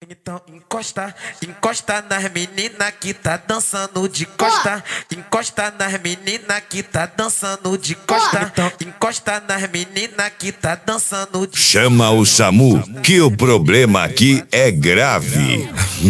Então encosta, encosta nas meninas que tá dançando de costa. Encosta nas meninas que tá dançando de costa. Então encosta nas meninas que tá dançando de... Chama o SAMU, que o problema aqui é grave.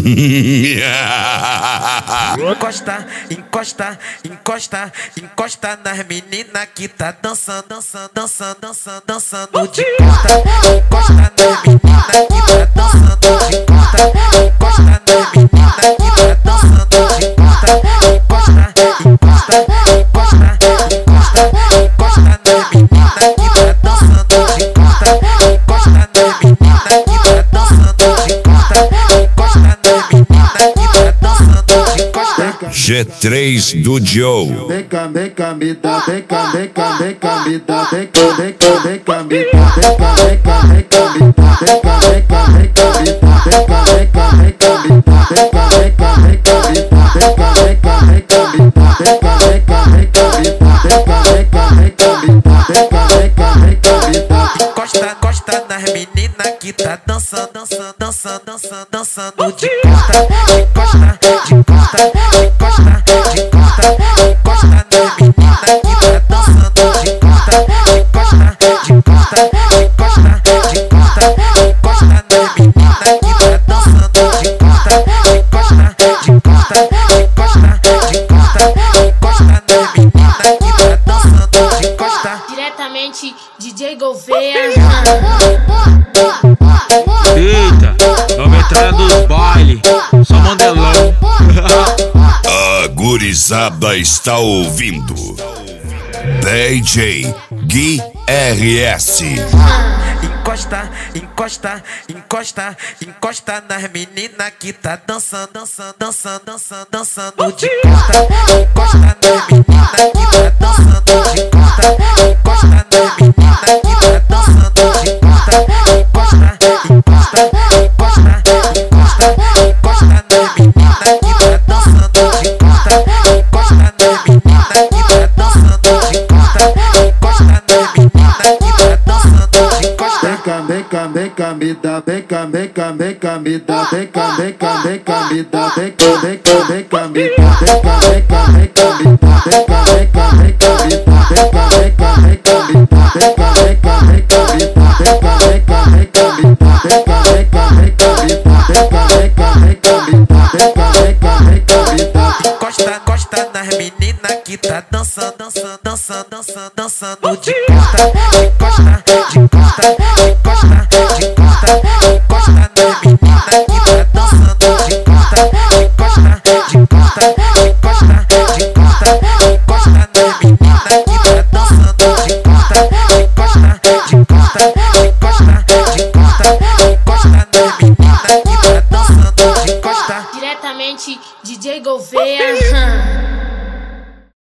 Encosta, encosta, encosta, encosta nas meninas que tá dançando, dançando, dançando, dançando, dançando de costa. Encosta nas meninas que tá dançando de costa. Encosta nas meninas que tá dançando de costa. Encosta, encosta, encosta, encosta, encosta nas meninas que tá dançando de costa. Encosta nas meninas que tá dançando de costa. Encosta nas meninas que tá dançando de costa. G3 do Joe. Deca, deca, me dá, deca, deca, deca, me dá, deca, deca, deca, me dá, deca, deca, deca, me dá, deca, deca, deca, me dá, deca, deca, deca, me dá, deca, deca, deca, me dá, deca, deca, deca, me dá, deca, deca, deca, me dá, deca, deca, deca, me dá, deca, deca, deca, me dá. Encosta, encosta nas meninas que tá dançando, dançando, dançando, dançando, dançando de costa. Encosta, de costa, encosta, de costa, encosta nas meninas que tá dançando de costa. Encosta, de costa, encosta, de costa, encosta nas meninas que tá dançando de costa. Encosta, de costa, encosta, de costa, encosta nas meninas que tá dançando de costa. Diretamente DJ Gouveia. Eita, nova entrada dos baile, só mandelão. A gurizada está ouvindo DJ Gui RS. Encosta, encosta, encosta, encosta nas meninas que tá dançando, dançando, dançando, dançando, dançando de costa. Encosta nas meninas que tá dançando de costa. Encosta nas meninas que tá dançando de costa. Encosta, encosta, encosta, encosta, encosta nas meninas que tá dançando de costa. Encosta nas meninas que tá dançando de costa. Encosta nas meninas que tá dançando de costa. Deca, deca, deca, me dá, deca, deca, deca, me dá, deca, deca, deca, me dá, deca, deca, deca, me dá, deca, deca, deca, me dá, deca, deca, deca, me dá, deca, deca, deca, me dá, deca, deca, deca, me dá, deca, deca, deca, me dá, deca, deca, deca, me dá, deca, deca, deca, me dá, deca, deca, deca, me dá. Encosta, encosta nas meninas que tá dançando, dançando, dançando, dançando, dançando de costa. Encosta, de costa, encosta, de costa, encosta nas meninas que tá dançando de costa. Encosta, de costa, encosta, de costa, encosta nas meninas que tá dançando de costa. Encosta, de costa, encosta, de costa, encosta nas meninas que tá dançando de costa. Diretamente DJ Gouveia.